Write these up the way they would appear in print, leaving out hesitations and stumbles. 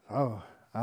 Oh,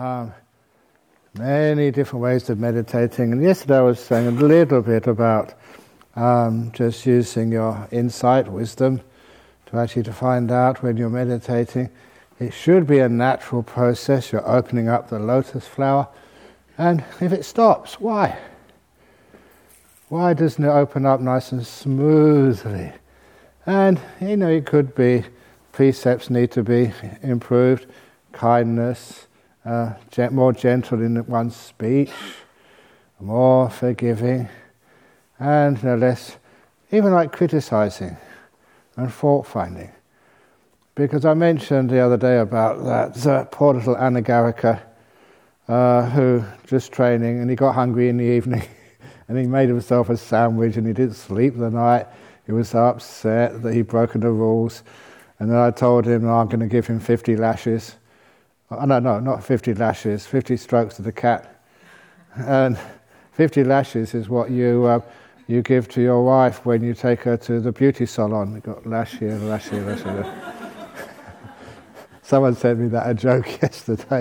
many different ways of meditating. And yesterday I was saying a little bit about just using your insight, wisdom, to find out when you're meditating. It should be a natural process. You're opening up the lotus flower. And if it stops, why? Why doesn't it open up nice and smoothly? And, it could be precepts need to be improved, kindness, more gentle in one's speech, more forgiving, and less, even like criticizing and fault-finding. Because I mentioned the other day about that poor little Anagarika who just training, and he got hungry in the evening, and he made himself a sandwich, and he didn't sleep the night. He was so upset that he'd broken the rules. And then I told him, I'm going to give him 50 lashes. Oh, no, not 50 lashes, 50 strokes to the cat. And 50 lashes is what you give to your wife when you take her to the beauty salon. You've got lash here, lash here, lash here. Someone sent me that a joke yesterday.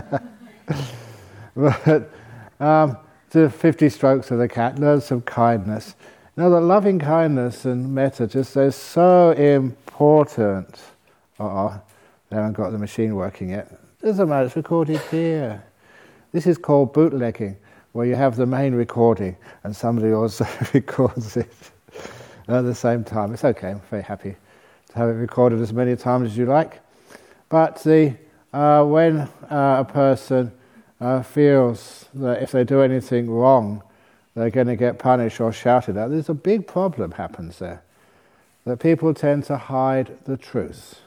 But to 50 strokes to the cat, learn some kindness. That loving kindness and metta just is so important. They haven't got the machine working yet. Doesn't matter, it's recorded here. This is called bootlegging, where you have the main recording and somebody also records it at the same time. It's okay, I'm very happy to have it recorded as many times as you like. But when a person feels that if they do anything wrong, they're going to get punished or shouted at, there's a big problem happens there. That people tend to hide the truth.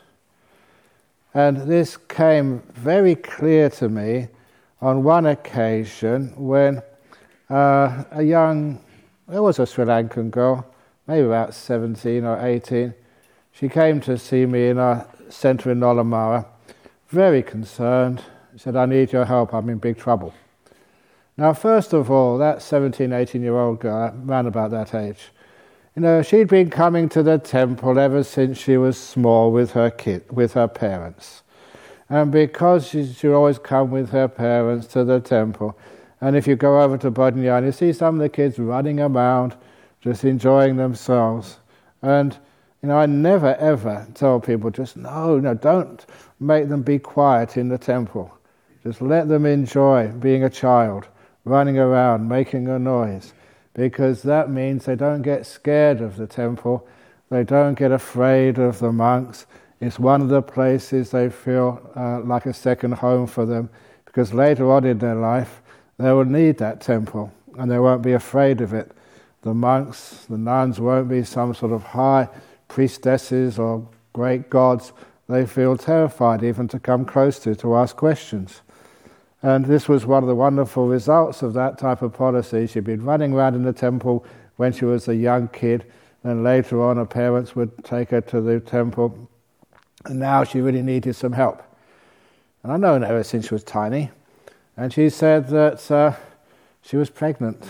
And this came very clear to me on one occasion when there was a Sri Lankan girl, maybe about 17 or 18. She came to see me in our centre in Nolamara, very concerned. She said, I need your help, I'm in big trouble. Now, first of all, that 17, 18-year-old girl, around about that age, she'd been coming to the temple ever since she was small with her parents. And because she'd always come with her parents to the temple, and if you go over to Bodhnyana, you see some of the kids running around, just enjoying themselves. And, I never ever tell people, don't make them be quiet in the temple. Just let them enjoy being a child, running around, making a noise, because that means they don't get scared of the temple, they don't get afraid of the monks. It's one of the places they feel like a second home for them, because later on in their life they will need that temple and they won't be afraid of it. The monks, the nuns won't be some sort of high priestesses or great gods they feel terrified even to come close to ask questions. And this was one of the wonderful results of that type of policy. She'd been running around in the temple when she was a young kid, and later on her parents would take her to the temple, and now she really needed some help. And I've known her ever since she was tiny, and she said that she was pregnant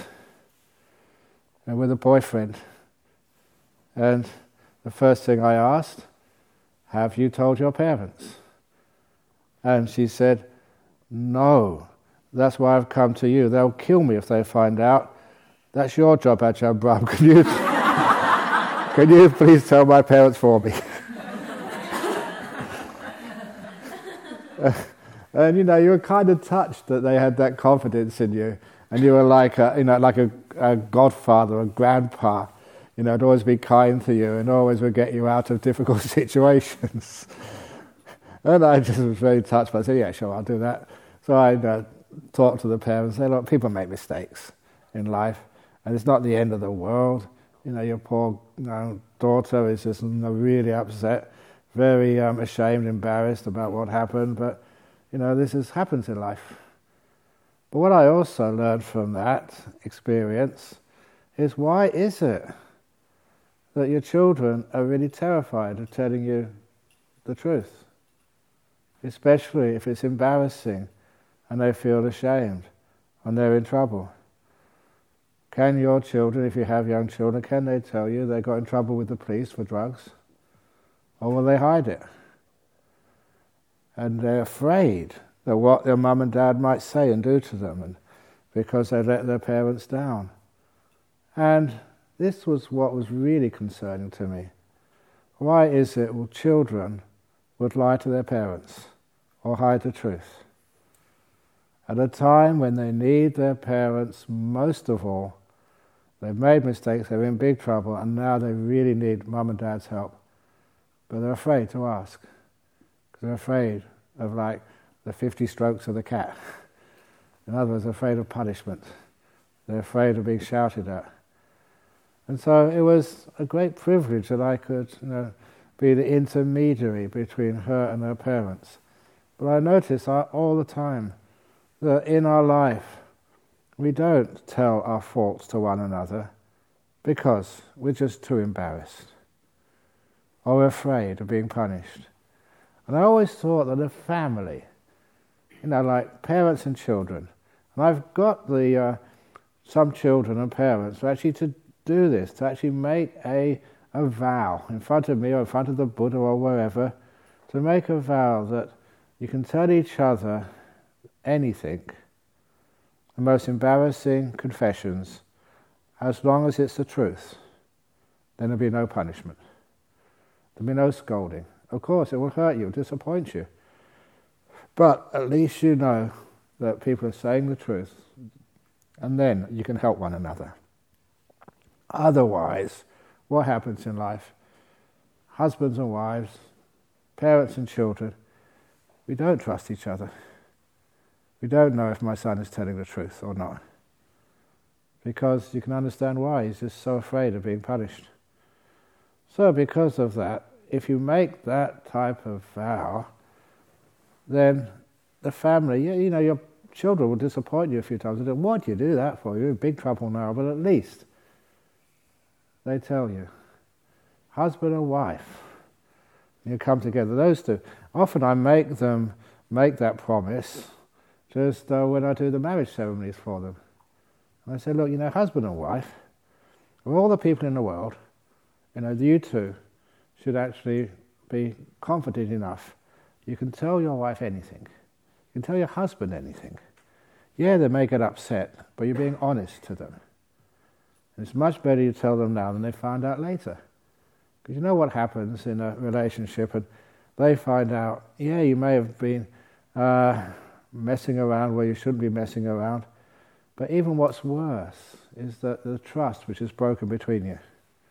and with a boyfriend. And the first thing I asked, have you told your parents? And she said, no, that's why I've come to you. They'll kill me if they find out. That's your job, Ajahn Brahm. Can you please tell my parents for me? And you were kind of touched that they had that confidence in you, and you were like a godfather, a grandpa. I'd always be kind to you and always would get you out of difficult situations. And I just was very touched. But I said, yeah, sure, I'll do that. So I talked to the parents, say, look, people make mistakes in life, and it's not the end of the world. Your poor daughter is just really upset, very ashamed, embarrassed about what happened, but, this happens in life. But what I also learned from that experience is, why is it that your children are really terrified of telling you the truth? Especially if it's embarrassing and they feel ashamed and they're in trouble. Can your children, if you have young children, can they tell you they got in trouble with the police for drugs? Or will they hide it? And they're afraid what their mum and dad might say and do to them, and because they let their parents down. And this was what was really concerning to me. Why is it children would lie to their parents or hide the truth? At a time when they need their parents most of all, they've made mistakes, they're in big trouble, and now they really need mum and dad's help. But they're afraid to ask, because they're afraid of the 50 strokes of the cat. In other words, they're afraid of punishment. They're afraid of being shouted at. And so it was a great privilege that I could be the intermediary between her and her parents. But I notice all the time that in our life we don't tell our faults to one another because we're just too embarrassed or we're afraid of being punished. And I always thought that a family, like parents and children, and I've got some children and parents actually to do this, to actually make a vow in front of me or in front of the Buddha or wherever, to make a vow that you can tell each other anything, the most embarrassing confessions, as long as it's the truth. Then there'll be no punishment. There'll be no scolding. Of course, it will hurt you, disappoint you. But at least you know that people are saying the truth, and then you can help one another. Otherwise, what happens in life? Husbands and wives, parents and children, we don't trust each other. We don't know if my son is telling the truth or not. Because you can understand why. He's just so afraid of being punished. So because of that, if you make that type of vow, then the family, your children will disappoint you a few times. They say, what do you do that for? You're in big trouble now. But at least they tell you, husband and wife, you come together, those two. Often I make them make that promise just when I do the marriage ceremonies for them. And I say, look, husband and wife, of all the people in the world, you two should actually be confident enough. You can tell your wife anything. You can tell your husband anything. Yeah, they may get upset, but you're being honest to them. And it's much better you tell them now than they find out later. Because you know what happens in a relationship, and they find out, you may have been messing around where you shouldn't be messing around, but even what's worse is that the trust which is broken between you.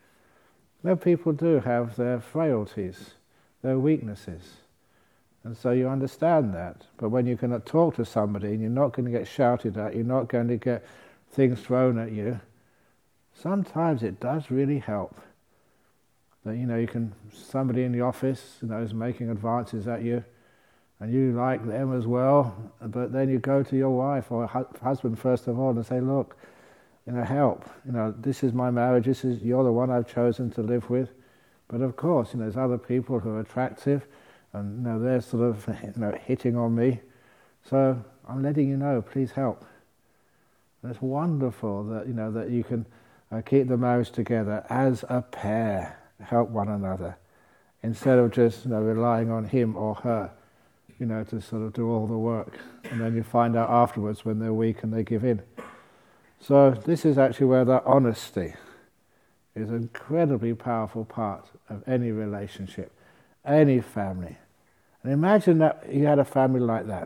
People do have their frailties, their weaknesses, and so you understand that. But when you can talk to somebody and you're not going to get shouted at, you're not going to get things thrown at you, sometimes it does really help. That you can, somebody in the office is making advances at you, and you like them as well, but then you go to your wife or husband first of all and say, look, help. This is my marriage. You're the one I've chosen to live with. But of course, there's other people who are attractive, and they're sort of hitting on me. So I'm letting you know. Please help. And it's wonderful that that you can keep the marriage together as a pair, help one another, instead of just relying on him or her, to sort of do all the work, and then you find out afterwards when they're weak and they give in. So this is actually where that honesty is an incredibly powerful part of any relationship, any family. And imagine that you had a family like that.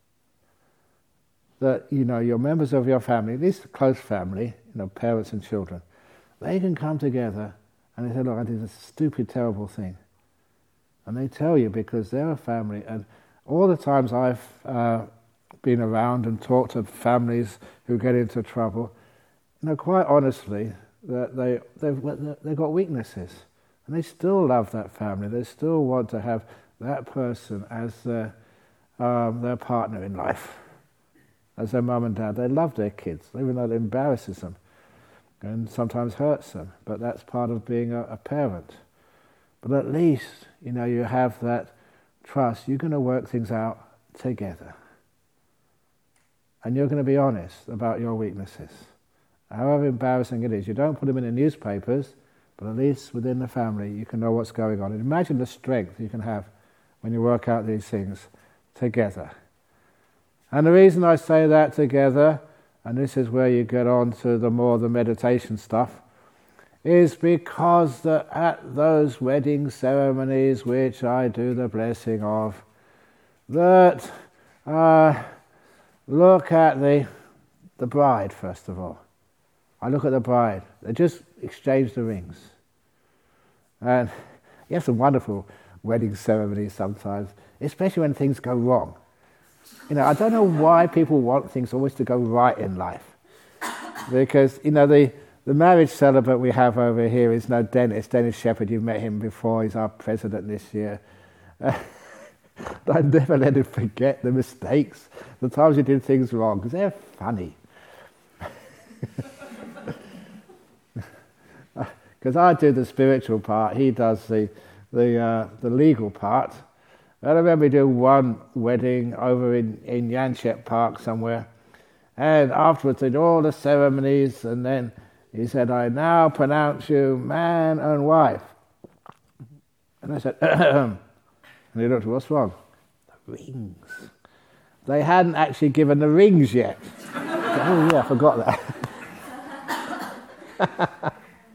That, your members of your family, at least a close family, parents and children, they can come together and they say, look, I did a stupid, terrible thing. And they tell you because they're a family. And all the times I've been around and talked to families who get into trouble, quite honestly, that they've got weaknesses, and they still love that family. They still want to have that person as their partner in life, as their mum and dad. They love their kids, even though it embarrasses them and sometimes hurts them. But that's part of being a parent. But at least you have that trust. You're going to work things out together. And you're going to be honest about your weaknesses. However embarrassing it is, you don't put them in the newspapers, but at least within the family you can know what's going on. And imagine the strength you can have when you work out these things together. And the reason I say that together, and this is where you get on to the meditation stuff, is because at those wedding ceremonies which I do the blessing of, that look at the bride first of all. I look at the bride. They just exchange the rings. And you have some wonderful wedding ceremonies sometimes, especially when things go wrong. I don't know why people want things always to go right in life. Because, the marriage celebrant we have over here is Dennis Shepherd. You've met him before. He's our president this year. I never let him forget the mistakes, the times he did things wrong, because they're funny. Because I do the spiritual part, he does the legal part. And I remember doing one wedding over in Yanchep Park somewhere, and afterwards they did all the ceremonies, and then he said, "I now pronounce you man and wife." And I said, and he looked, "What's wrong?" "The rings." They hadn't actually given the rings yet. Oh yeah, I forgot that.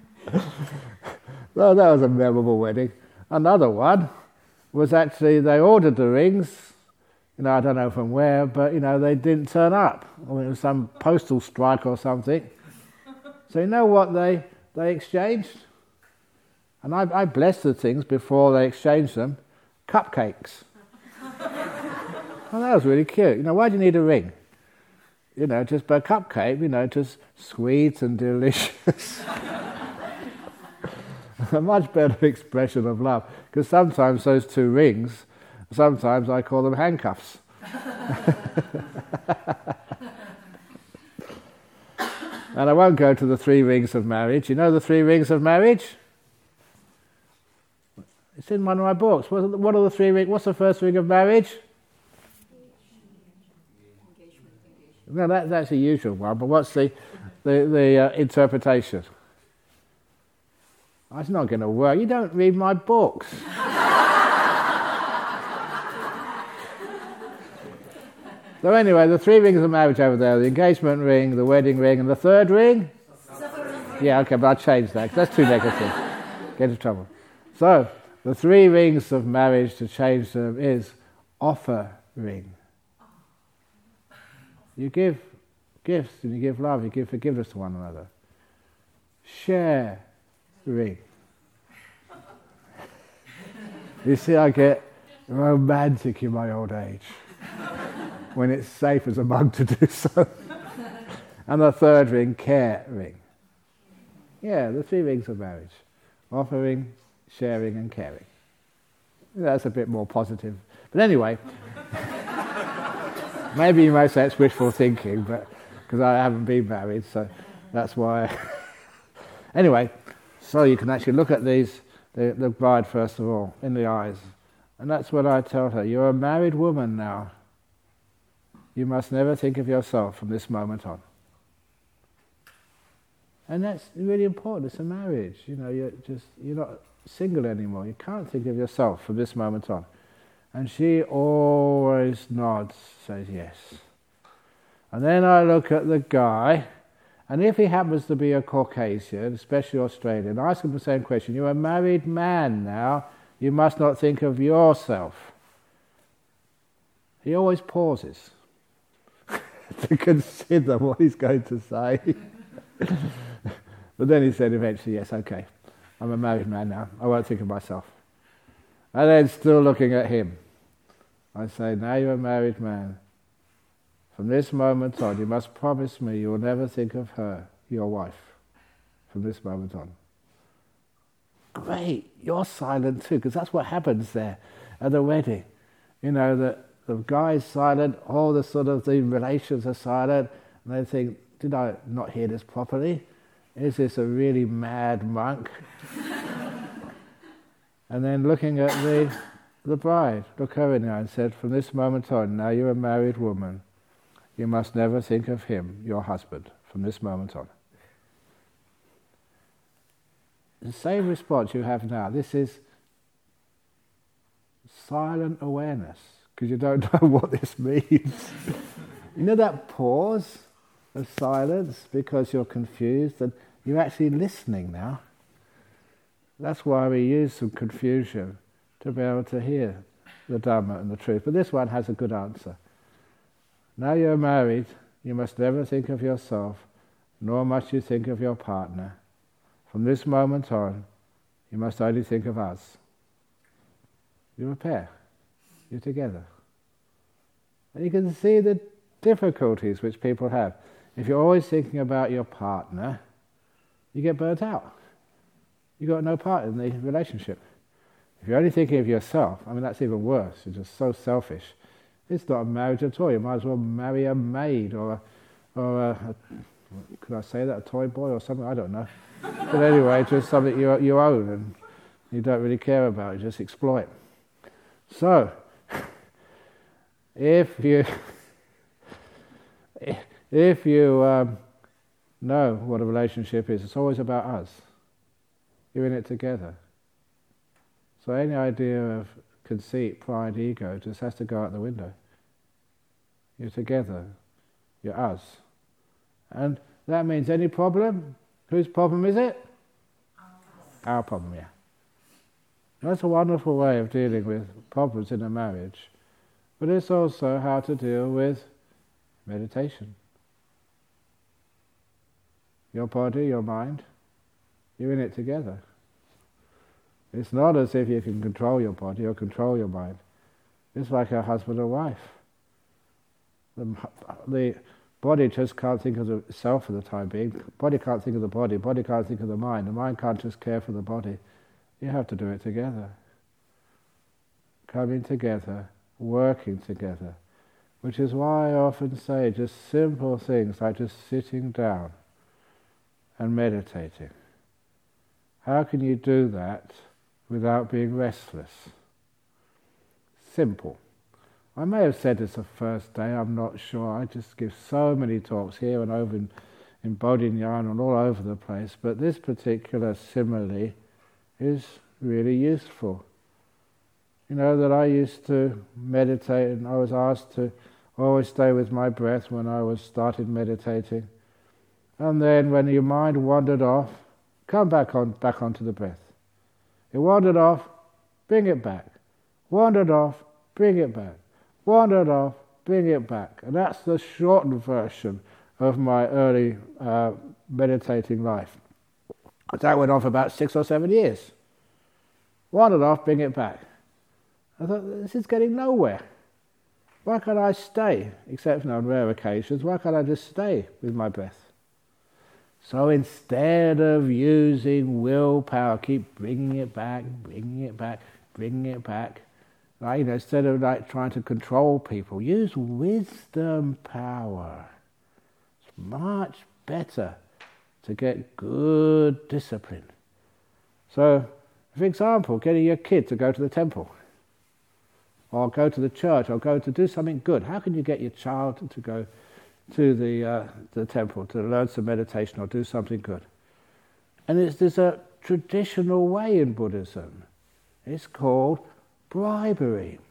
Well, that was a memorable wedding. Another one was actually, they ordered the rings, I don't know from where, but, they didn't turn up. It was some postal strike or something. So you know what they exchanged? And I blessed the things before they exchanged them. Cupcakes. Well, that was really cute. Why do you need a ring? Just a cupcake, just sweet and delicious. A much better expression of love. Because sometimes those two rings, sometimes I call them handcuffs. And I won't go to the 3 rings of marriage. You know the 3 rings of marriage? It's in one of my books. What are the 3 rings? What's the first ring of marriage? No, that's a usual one, but what's the interpretation? It's not going to work. You don't read my books. So anyway, the 3 rings of marriage over there, the engagement ring, the wedding ring, and the 3rd ring? Yeah, okay, but I'll change that, because that's too negative. Get into trouble. So, the 3 rings of marriage, to change them, is offering. You give gifts and you give love, you give forgiveness to one another. Sharing. You see, I get romantic in my old age when it's safe as a monk to do so. And the 3rd ring, caring. Yeah, the 3 rings of marriage. Offering, sharing and caring. That's a bit more positive. But anyway, maybe you might say it's wishful thinking, but because I haven't been married, so that's why. Anyway, so you can actually look at these, the bride first of all, in the eyes. And that's what I tell her. You're a married woman now. You must never think of yourself from this moment on. And that's really important. It's a marriage. You're not single anymore. You can't think of yourself from this moment on. And she always nods, says yes. And then I look at the guy, and if he happens to be a Caucasian, especially Australian, I ask him the same question. You're a married man now. You must not think of yourself. He always pauses to consider what he's going to say. But then he said eventually, yes, okay, I'm a married man now. I won't think of myself. And then still looking at him, I say, now you're a married man. From this moment on, you must promise me you will never think of her, your wife, from this moment on. Great, you're silent too, because that's what happens there at the wedding. The guy's silent, all the relations are silent, and they think, did I not hear this properly? Is this a really mad monk? And then looking at the bride, look her in the eye and said, from this moment on, now you're a married woman. You must never think of him, your husband, from this moment on. The same response you have now. This is silent awareness, because you don't know what this means. You know that pause of silence because you're confused and you're actually listening now? That's why we use some confusion to be able to hear the Dhamma and the truth. But this one has a good answer. Now you're married, you must never think of yourself, nor must you think of your partner. From this moment on, you must only think of us. You're a pair. You're together. And you can see the difficulties which people have. If you're always thinking about your partner, you get burnt out. You've got no part in the relationship. If you're only thinking of yourself, I mean, that's even worse. You're just so selfish. It's not a marriage at all. You might as well marry a maid or could I say that, a toy boy or something? I don't know. But anyway, just something you own and you don't really care about. You just exploit. So, if you know what a relationship is, it's always about us. You're in it together. So any idea of conceit, pride, ego just has to go out the window. You're together. You're us. And that means any problem, whose problem is it? Our problem, yeah. That's a wonderful way of dealing with problems in a marriage. But it's also how to deal with meditation. Your body, your mind, you're in it together. It's not as if you can control your body or control your mind. It's like a husband and wife. The body just can't think of itself for the time being. The body can't think of the body can't think of the mind can't just care for the body. You have to do it together. Coming together, working together. Which is why I often say just simple things like just sitting down and meditating. How can you do that without being restless? Simple. I may have said this the first day, I'm not sure. I just give so many talks here and over in Bodhinyana and all over the place, but this particular simile is really useful. You know that I used to meditate and I was asked to always stay with my breath when I started meditating. And then when your mind wandered off, come back onto the breath. It wandered off, bring it back. Wandered off, bring it back. Wandered off, bring it back. And that's the shortened version of my early meditating life. That went on for about 6 or 7 years. Wandered off, bring it back. I thought, this is getting nowhere. Why can't I stay, except on rare occasions, why can't I just stay with my breath? So instead of using willpower, keep bringing it back, bringing it back, bringing it back, right? Instead of trying to control people, use wisdom power. It's much better to get good discipline. So, for example, getting your kid to go to the temple, or go to the church, or go to do something good. How can you get your child to go to the temple to learn some meditation or do something good? And there's a traditional way in Buddhism. It's called bribery.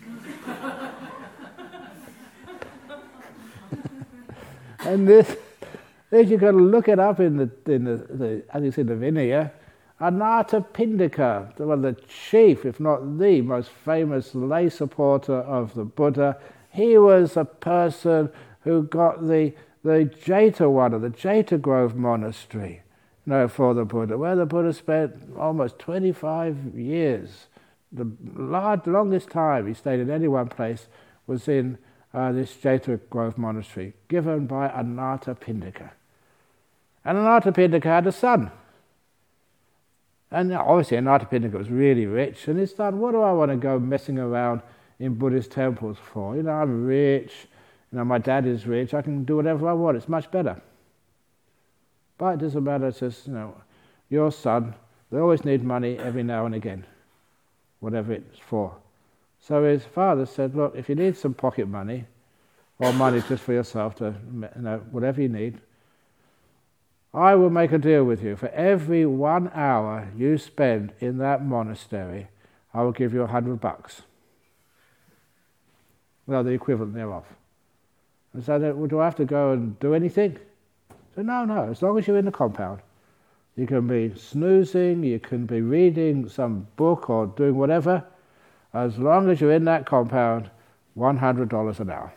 And this you've got to look it up in the I think it's in the Vinaya. Anathapindika, one of the chief, if not the most famous lay supporter of the Buddha, he was a person who got the Jetavana, the Jeta Grove Monastery, for the Buddha, where the Buddha spent almost 25 years. The longest time he stayed in any one place was in this Jeta Grove Monastery, given by Anathapindika. And Anathapindika had a son. And obviously Anathapindika was really rich, and his son, what do I want to go messing around in Buddhist temples for? I'm rich, my dad is rich, I can do whatever I want, it's much better. But it doesn't matter, it's just, your son, they always need money every now and again, whatever it's for. So his father said, look, if you need some pocket money, or money just for yourself to, whatever you need, I will make a deal with you. For every 1 hour you spend in that monastery, I will give you $100. Well, the equivalent thereof. And so, well, do I have to go and do anything? So no, as long as you're in the compound. You can be snoozing, you can be reading some book or doing whatever. As long as you're in that compound, $100 an hour.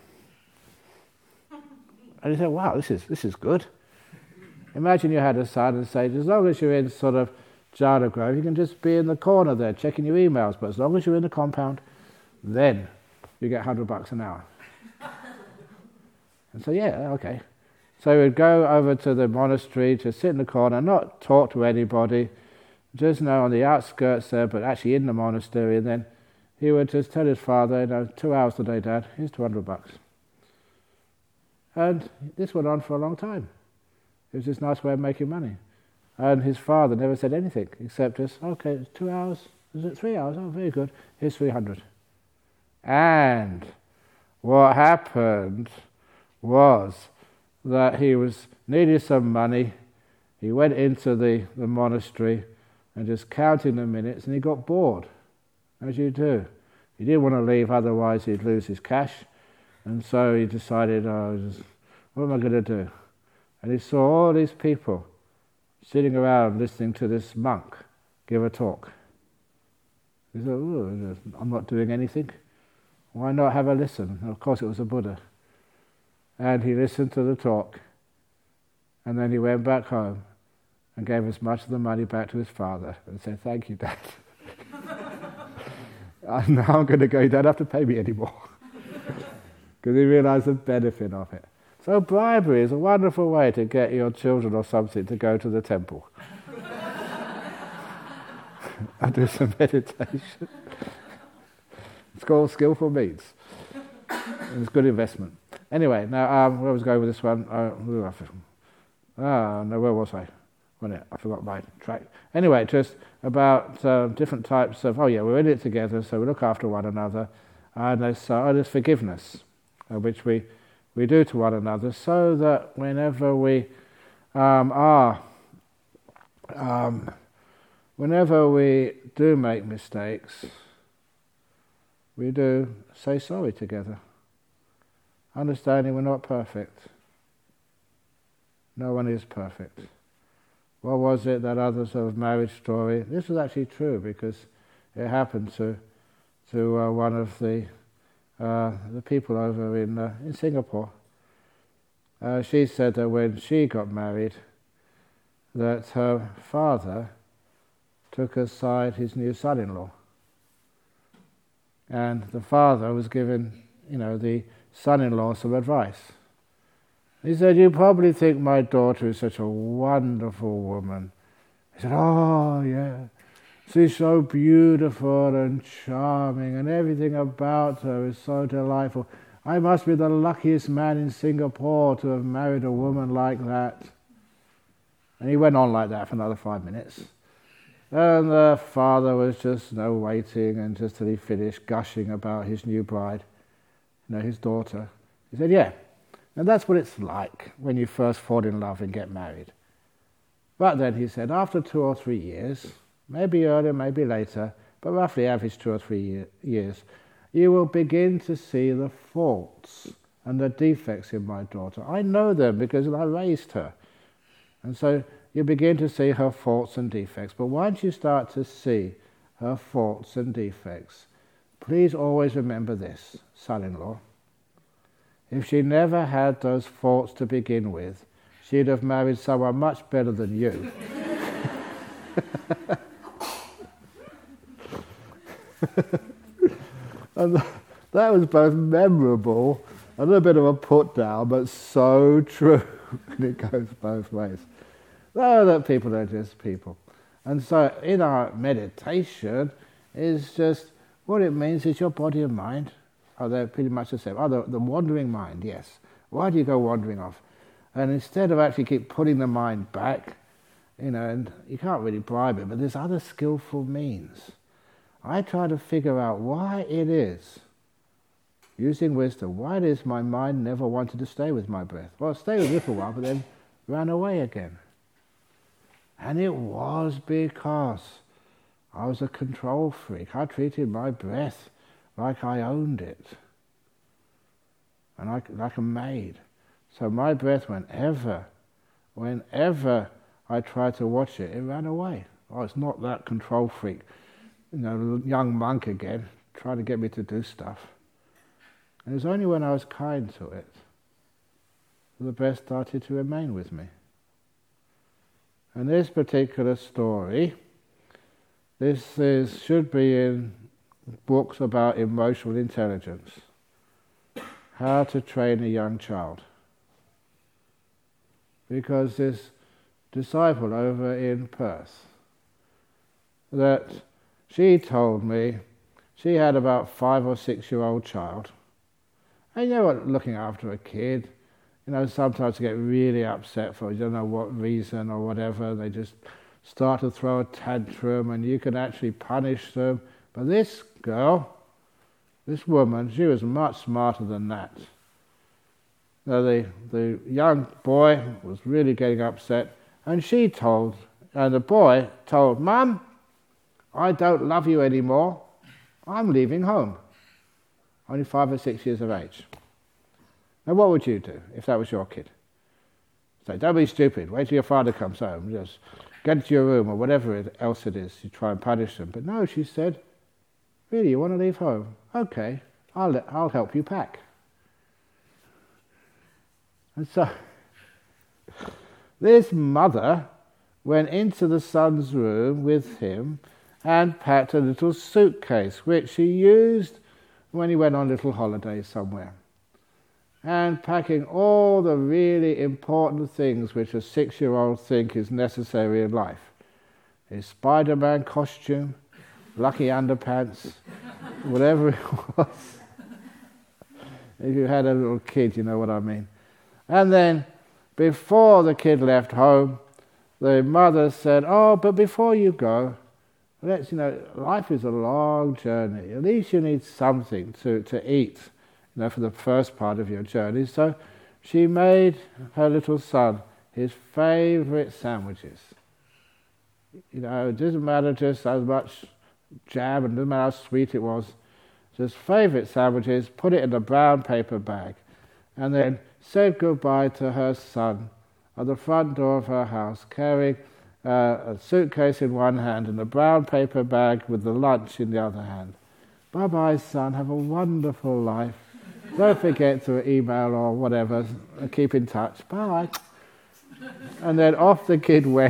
And you say, wow, this is good. Imagine you had a son and say, as long as you're in sort of Jhana Grove, you can just be in the corner there checking your emails, but as long as you're in the compound, then you get $100 an hour. And so, yeah, okay. So we'd go over to the monastery to sit in the corner, not talk to anybody, just on the outskirts there, but actually in the monastery, and then he would just tell his father, 2 hours today, Dad, here's $200. And this went on for a long time. It was just a nice way of making money. And his father never said anything, except just, okay, it's 2 hours, is it 3 hours? Oh, very good, here's 300. And what happened was that he needed some money. He went into the monastery and just counting the minutes, and he got bored, as you do. He didn't want to leave, otherwise he'd lose his cash. And so he decided, what am I going to do? And he saw all these people sitting around listening to this monk give a talk. He thought, I'm not doing anything. Why not have a listen? And of course it was a Buddha. And he listened to the talk, and then he went back home and gave as much of the money back to his father and said, thank you, Dad. Now I'm going to go, you don't have to pay me anymore. Because he realized the benefit of it. So bribery is a wonderful way to get your children or something to go to the temple. I do some meditation. It's called skillful means. And it's good investment. Anyway, now where was I going with this one? No, where was I? I forgot my track. Anyway, just about different types of, we're in it together, so we look after one another. And there's forgiveness, which we do to one another, so that whenever we whenever we do make mistakes, we do say sorry together. Understanding we're not perfect. No one is perfect. What was it that others of marriage story? This was actually true because it happened to one of the people over in Singapore. She said that when she got married, that her father took aside his new son-in-law, and the father was giving, the son-in-law some advice. He said, you probably think my daughter is such a wonderful woman. He said, oh yeah, she's so beautiful and charming and everything about her is so delightful. I must be the luckiest man in Singapore to have married a woman like that. And he went on like that for another 5 minutes. And the father was just waiting, and just till he finished gushing about his new bride, his daughter. He said, yeah, and that's what it's like when you first fall in love and get married. But then he said, after 2 or 3 years, maybe earlier, maybe later, but roughly average 2 or 3 years, you will begin to see the faults and the defects in my daughter. I know them because I raised her. And so you begin to see her faults and defects. But once you start to see her faults and defects, please always remember this, son-in-law. If she never had those faults to begin with, she'd have married someone much better than you. And that was both memorable and a bit of a put down, but so true. And it goes both ways. No, that people are just people. And so in our meditation is just, what it means is your body and mind are they pretty much the same. The wandering mind, yes. Why do you go wandering off? And instead of actually keep putting the mind back, and you can't really bribe it, but there's other skillful means. I try to figure out why it is, using wisdom, why it is my mind never wanted to stay with my breath. Well, stay with it for a while, but then ran away again. And it was because I was a control freak. I treated my breath like I owned it. and like a maid. So my breath, whenever I tried to watch it, it ran away. Oh, it's not that control freak, young monk again, trying to get me to do stuff. And it was only when I was kind to it that the breath started to remain with me. And this particular story, should be in books about emotional intelligence. How to train a young child. Because this disciple over in Perth, that she told me she had about 5 or 6 year old child. And looking after a kid, sometimes they get really upset for you don't know what reason or whatever. They just start to throw a tantrum and you can actually punish them. But this girl, this woman, she was much smarter than that. Now the young boy was really getting upset, and the boy told, "Mum, I don't love you anymore. I'm leaving home." Only 5 or 6 years of age. Now what would you do if that was your kid? Say, don't be stupid, wait till your father comes home, just get into your room or whatever else it is, you try and punish them. But no, she said, "Really, you want to leave home? Okay, I'll help you pack." And so, this mother went into the son's room with him and packed a little suitcase, which she used when he went on little holidays somewhere. And packing all the really important things which a 6-year-old thinks is necessary in life. His Spider-Man costume, lucky underpants, whatever it was. If you had a little kid, you know what I mean. And then, before the kid left home, the mother said, "Oh, but before you go, life is a long journey. At least you need something to eat, for the first part of your journey." So she made her little son his favourite sandwiches. It doesn't matter just how much jam, and it doesn't matter how sweet it was. Just favourite sandwiches, put it in a brown paper bag, and then said goodbye to her son at the front door of her house, carrying a suitcase in one hand and a brown paper bag with the lunch in the other hand. "Bye-bye, son, have a wonderful life. Don't forget to email or whatever, keep in touch. Bye." And then off the kid went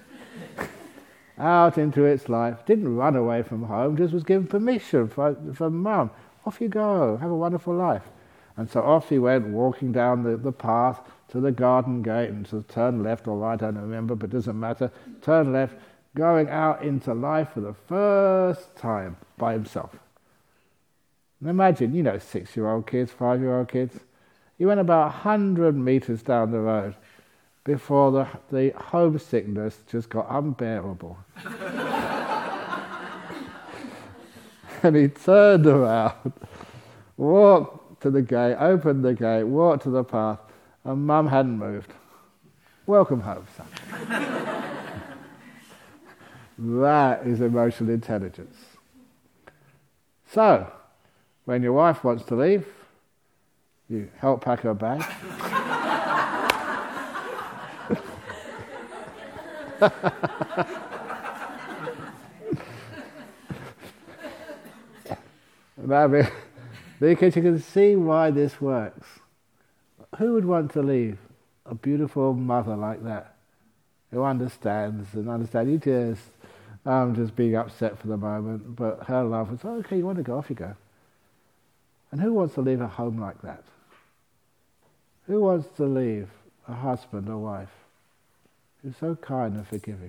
out into its life. Didn't run away from home, just was given permission from Mum. "Off you go, have a wonderful life." And so off he went, walking down the path to the garden gate, and to turn left or right, I don't remember, but it doesn't matter. Turn left, going out into life for the first time by himself. And imagine, 6-year-old kids, 5-year-old kids. He went about 100 metres down the road before the homesickness just got unbearable. And he turned around, walked to the gate, opened the gate, walked to the path, and Mum hadn't moved. "Welcome home, son." That is emotional intelligence. So, when your wife wants to leave, you help pack her bag. Because you can see why this works. Who would want to leave a beautiful mother like that, who understands I'm just being upset for the moment, but her love was, "Okay, you want to go, off you go." And who wants to leave a home like that? Who wants to leave a husband or wife who's so kind and forgiving?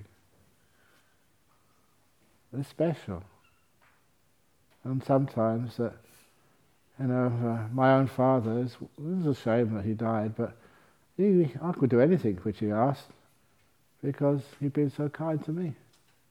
They're special. And sometimes that, my own father, it was a shame that he died, but I could do anything which he asked because he'd been so kind to me.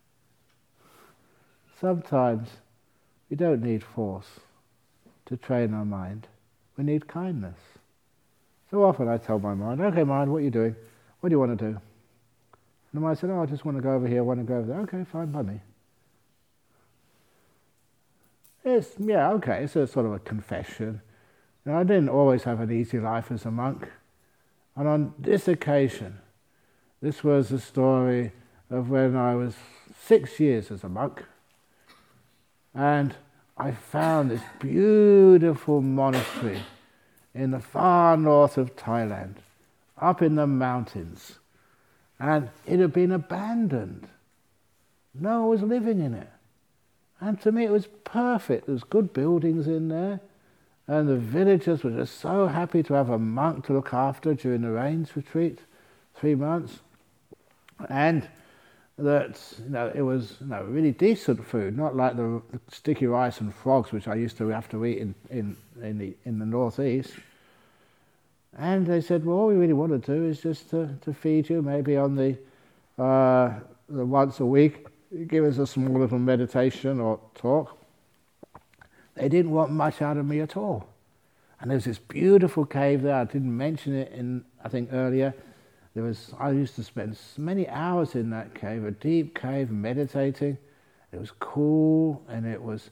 Sometimes we don't need force to train our mind. We need kindness. So often I tell my mind, "Okay, mind, what are you doing? What do you want to do?" And the mind said, "I just want to go over here, I want to go over there." "Okay, fine by me." It's a sort of a confession. Now, I didn't always have an easy life as a monk. And on this occasion, this was the story of when I was 6 years as a monk. And I found this beautiful monastery in the far north of Thailand, up in the mountains. And it had been abandoned. No one was living in it. And to me it was perfect. There was good buildings in there. And the villagers were just so happy to have a monk to look after during the rains retreat, 3 months. And that it was really decent food, not like the sticky rice and frogs which I used to have to eat in the northeast. And they said, well, all we really want to do is just to feed you, maybe on the once a week, give us a small little meditation or talk. They didn't want much out of me at all. And there's this beautiful cave there. I didn't mention it I think earlier. I used to spend many hours in that cave, a deep cave, meditating. It was cool and it was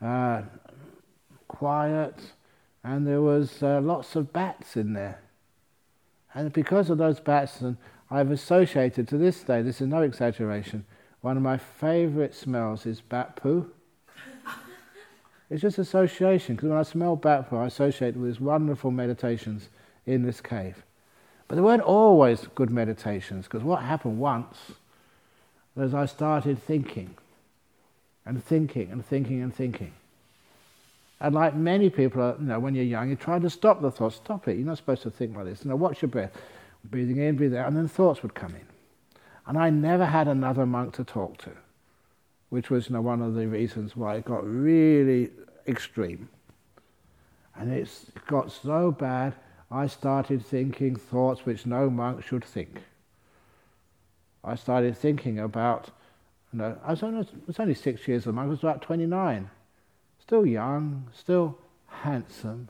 quiet, and there was lots of bats in there. And because of those bats, and I've associated to this day, this is no exaggeration, one of my favourite smells is bat poo. It's just association, because when I smell bat poo, I associate it with these wonderful meditations in this cave. But they weren't always good meditations, because what happened once was I started thinking and thinking and thinking and thinking. And like many people, when you're young, you try to stop the thoughts. Stop it. You're not supposed to think like this. Watch your breath. Breathing in, breathing out, and then thoughts would come in. And I never had another monk to talk to, which was one of the reasons why it got really extreme. And it got so bad, I started thinking thoughts which no monk should think. I started thinking about, I was only 6 years a monk, I was about 29. Still young, still handsome.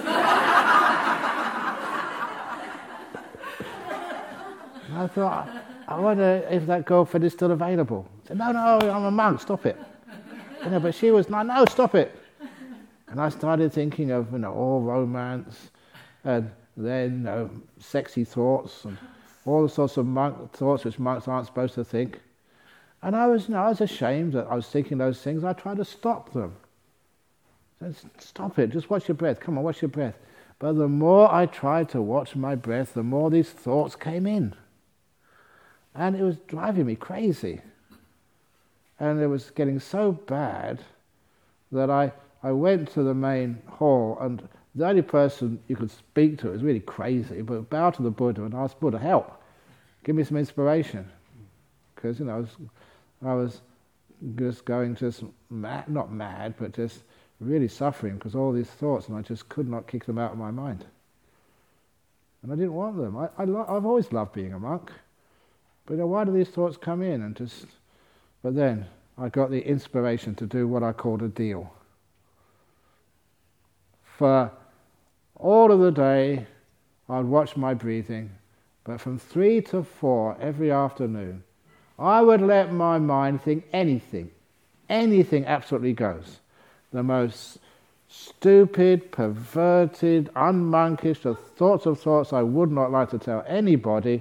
And I thought, I wonder if that girlfriend is still available. I said, no, I'm a monk, stop it. But she was, no, stop it. And I started thinking of, all romance, and then, sexy thoughts, and all the sorts of thoughts which monks aren't supposed to think. And I was ashamed that I was thinking those things. I tried to stop them. I said, stop it, just watch your breath. Come on, watch your breath. But the more I tried to watch my breath, the more these thoughts came in. And it was driving me crazy. And it was getting so bad that I went to the main hall, and the only person you could speak to, it was really crazy, but bow to the Buddha and ask Buddha, help, give me some inspiration. Because, I was just going mad, not mad, but just really suffering because all these thoughts, and I just could not kick them out of my mind. And I didn't want them. I've always loved being a monk. But why do these thoughts come in? But then I got the inspiration to do what I called a deal. For all of the day, I'd watch my breathing, but from 3 to 4 every afternoon, I would let my mind think anything absolutely goes. The most stupid, perverted, unmonkish, the thoughts of thoughts I would not like to tell anybody,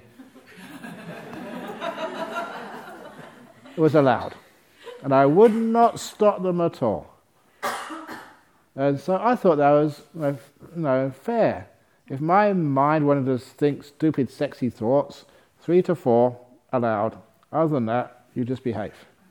it was allowed. And I would not stop them at all. And so I thought that was fair. If my mind wanted to think stupid, sexy thoughts, 3 to 4 allowed. Other than that, you just behave.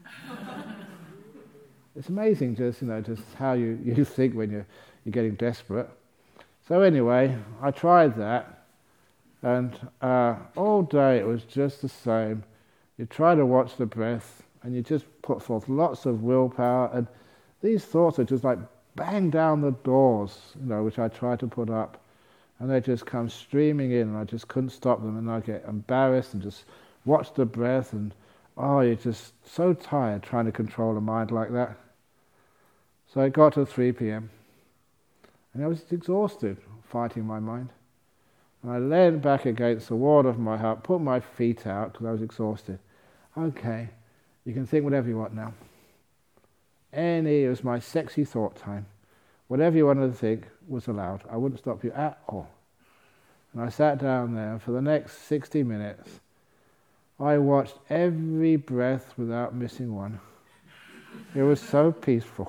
It's amazing just how you think when you're getting desperate. So anyway, I tried that, and all day it was just the same. You try to watch the breath, and you just put forth lots of willpower, and these thoughts are just like bang down the doors, which I try to put up, and they just come streaming in, and I just couldn't stop them, and I get embarrassed and just watch the breath, and you're just so tired trying to control a mind like that. So it got to 3 p.m. and I was exhausted fighting my mind. And I leaned back against the wall of my hut, put my feet out because I was exhausted. Okay, you can think whatever you want now. It was my sexy thought time. Whatever you wanted to think was allowed. I wouldn't stop you at all. And I sat down there, and for the next 60 minutes, I watched every breath without missing one. It was so peaceful.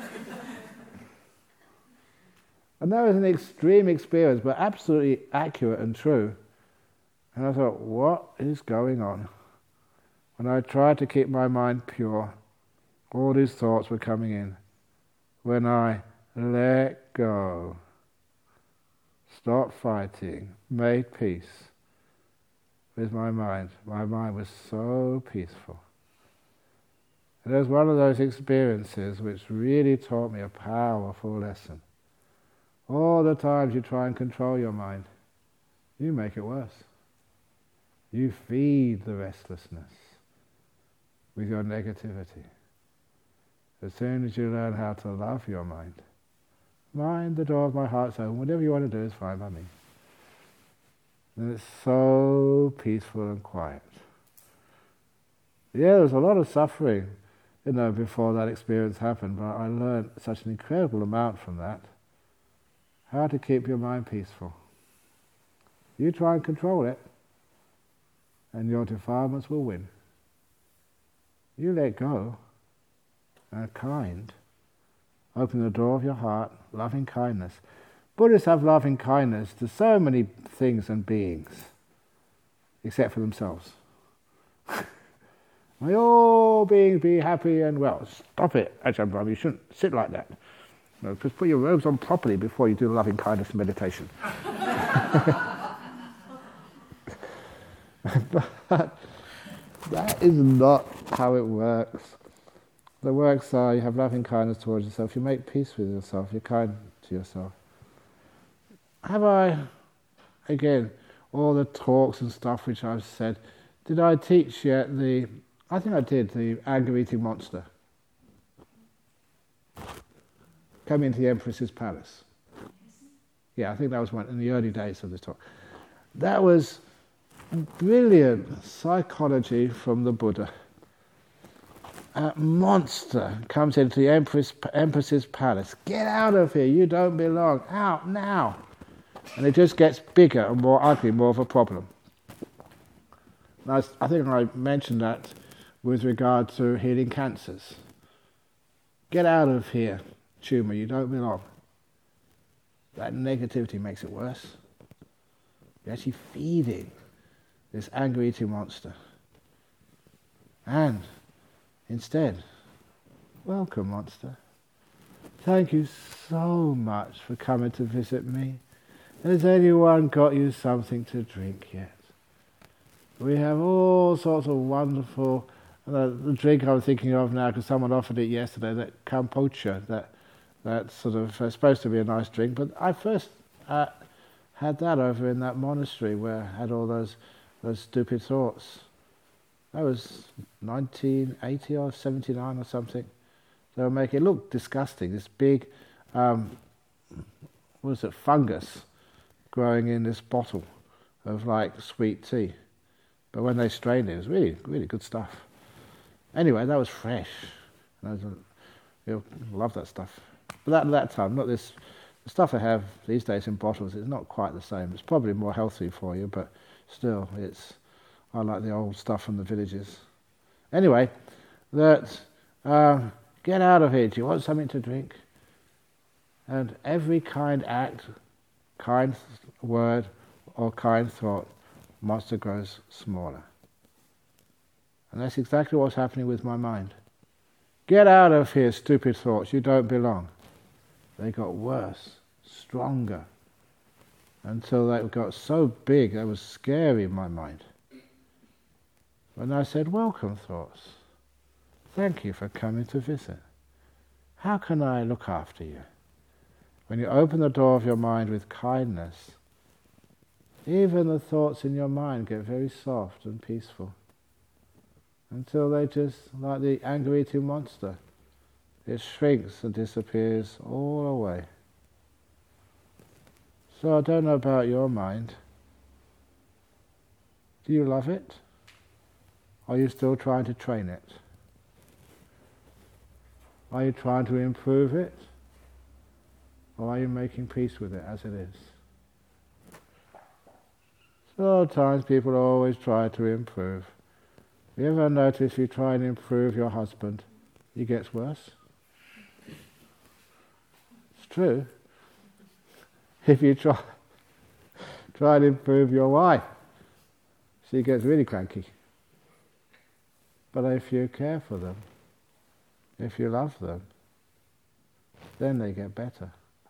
And that was an extreme experience, but absolutely accurate and true. And I thought, what is going on? When I tried to keep my mind pure, all these thoughts were coming in. When I let go, stopped fighting, made peace with my mind was so peaceful. And it was one of those experiences which really taught me a powerful lesson. All the times you try and control your mind, you make it worse. You feed the restlessness with your negativity. As soon as you learn how to love your mind, the door of my heart's open, whatever you want to do is fine by me. And it's so peaceful and quiet. Yeah, there was a lot of suffering, before that experience happened, but I learned such an incredible amount from that. How to keep your mind peaceful. You try and control it, and your defilements will win. You let go, and kind. Open the door of your heart, loving kindness. Buddhists have loving kindness to so many things and beings, except for themselves. May all beings be happy and well. Stop it, Ajahn Brahm, you shouldn't sit like that. No, just put your robes on properly before you do loving kindness meditation. But that is not how it works. The works are, you have loving kindness towards yourself, you make peace with yourself, you're kind to yourself. Have I, again, all the talks and stuff which I've said, did I teach yet I think I did, the anger-eating monster? Come into the Empress's palace. Yeah, I think that was one in the early days of this talk. That was brilliant psychology from the Buddha. A monster comes into the Empress's palace. Get out of here, you don't belong. Out now. And it just gets bigger and more ugly, more of a problem. Now, I think I mentioned that with regard to healing cancers. Get out of here, tumour, you don't belong. That negativity makes it worse. You're actually feeding this anger-eating monster. And instead, welcome, monster. Thank you so much for coming to visit me. Has anyone got you something to drink yet? We have all sorts of wonderful, the drink I'm thinking of now, because someone offered it yesterday, that kombucha, that sort of supposed to be a nice drink, but I first had that over in that monastery where I had all those stupid thoughts. That was 1980 or 79 or something. They were making it look disgusting, this big, fungus growing in this bottle of like sweet tea. But when they strained it was really, really good stuff. Anyway, that was fresh. You'll love that stuff. But at that time, not this. The stuff I have these days in bottles is not quite the same. It's probably more healthy for you, but still, I like the old stuff from the villages. Anyway, get out of here. Do you want something to drink? And every kind act, kind word, or kind thought, monster grows smaller. And that's exactly what's happening with my mind. Get out of here, stupid thoughts. You don't belong. They got worse, stronger, until they got so big they was scary in my mind. When I said, welcome, thoughts. Thank you for coming to visit. How can I look after you? When you open the door of your mind with kindness, even the thoughts in your mind get very soft and peaceful, until they just, like the anger-eating monster, it shrinks and disappears all away. So I don't know about your mind. Do you love it? Are you still trying to train it? Are you trying to improve it? or are you making peace with it as it is? Sometimes people always try to improve. You ever notice you try and improve your husband, he gets worse? It's true. If you try and improve your wife, she gets really cranky. But if you care for them, if you love them, then they get better.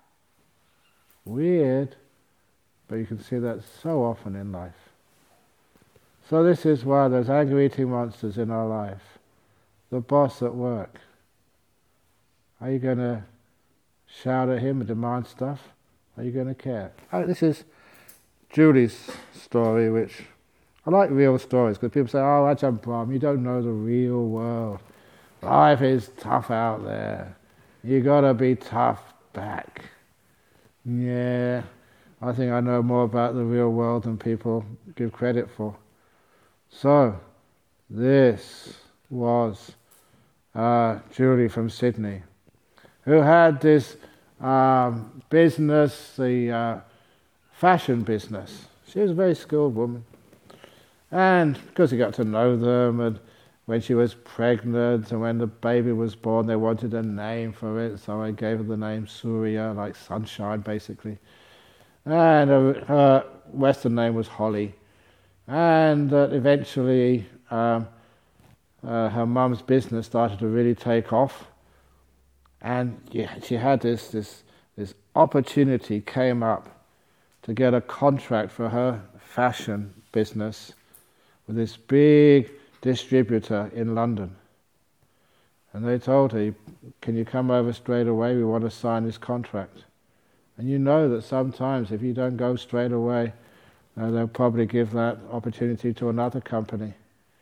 Weird, but you can see that so often in life. So this is why those anger-eating monsters in our life, the boss at work, are you going to shout at him and demand stuff? Are you going to care? This is Julie's story, which I like real stories, because people say, oh, Ajahn Brahm, you don't know the real world. Life is tough out there. You got to be tough back. Yeah, I think I know more about the real world than people give credit for. So, this was Julie from Sydney, who had this business, the fashion business. She was a very skilled woman. And because he got to know them, and when she was pregnant and when the baby was born, they wanted a name for it, so I gave her the name Surya, like sunshine basically. And her Western name was Holly. And eventually her mum's business started to really take off. And she had this opportunity came up to get a contract for her fashion business with this big distributor in London. And they told her, can you come over straight away? We want to sign this contract. And you know that sometimes if you don't go straight away, they'll probably give that opportunity to another company.